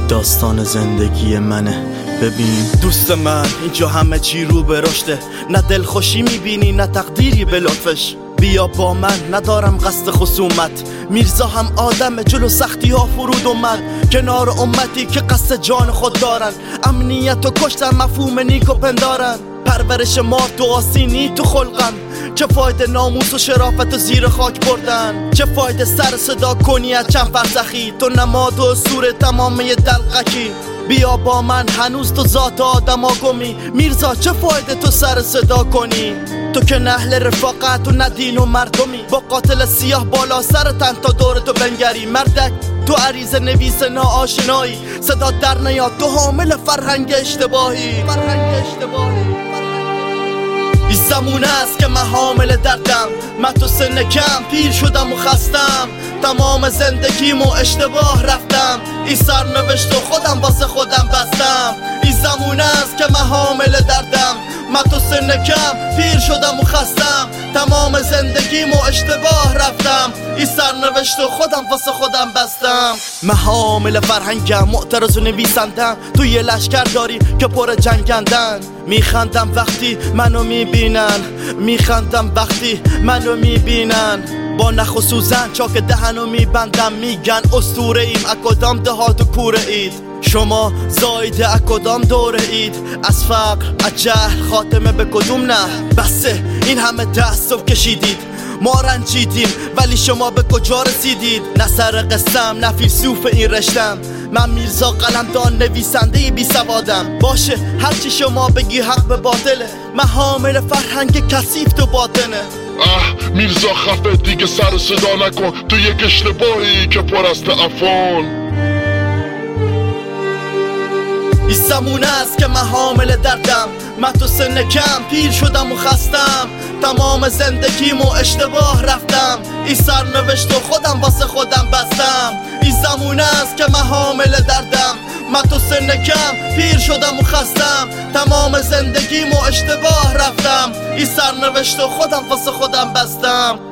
داستان زندگی منه. ببین دوست من، اینجا همه چی رو به رشته، نه دلخوشی میبینی نه تقدیری به لطفش. بیا با من، ندارم قصد خصومت، میرزا هم آدم، جلو سختی ها فرود اومد، کنار امتی که قصد جان خود دارن، امنیت و کشتن مفهوم نیک و پندارن، پرورش مارد و آسینی تو خلقن، چه فایده ناموس و شرافت و زیر خاک بردن، چه فایده سر صدا کنی از چند فرسخی، تو نماد و سور تمامی دلقکی. بیا با من، هنوز تو ذات آدم ها گمی، میرزا چه فایده تو سر صدا کنی، تو که نهل رفاقت و ندین و مردمی، با قاتل سیاه بالا سرتن تا دور تو بنگری. مردک تو عریضه نویس ناآشنایی، صدا در نیاد، تو حامل فرهنگ اشتباهی. این زمونه است که من حامل دردم، من تو سن کم پیر شدم و خستم، تمام زندگیمو اشتباه رفتم، این سرنوشت و خودم واسه خودم بستم. این زمونه است که من حامل دردم، من تو سن کم پیر شدم و خستم، تمام زندگیمو اشتباه رفتم، این سرنوشت و خودم واسه خودم بستم. من حامل فرهنگم، معترض و نویسندم، تو یه لشکر داری که پر جنگندن. میخندم وقتی منو میبینن، میخندم وقتی منو میبینن، با نخ و سوزن چاک دهنو میبندم، میگن اسطوره ایم، اکدام دهات و کوره اید، شما زایده اکدام دوره اید، از فقر از جهل خاتمه به کدوم نه. بسه این همه تأسف کشیدید، ما رنجیدیم ولی شما به کجا رسیدید؟ نه سر قسم نه فیلسوف این رشتم، من میرزا قلمدان نویسنده بی سوادم. باشه هرچی شما بگی حق به باطله، من حامل فرهنگ کثیف تو باطنه. میرزا خفه دیگه سر صدا نکن، تو یک اشتباهی که پر است عفان. این زمونه است که من حامل دردم، من تو سن کم پیر شدم و خستم، تمام زندگیمو اشتباه رفتم، این سرنوشت و خودم واسه خودم بستم. این زمونه است که من حامل دردم، من تو سن کم پیر شدم و خستم، تمام زندگیمو اشتباه رفتم، این سرنوشت و خودم واسه خودم بستم.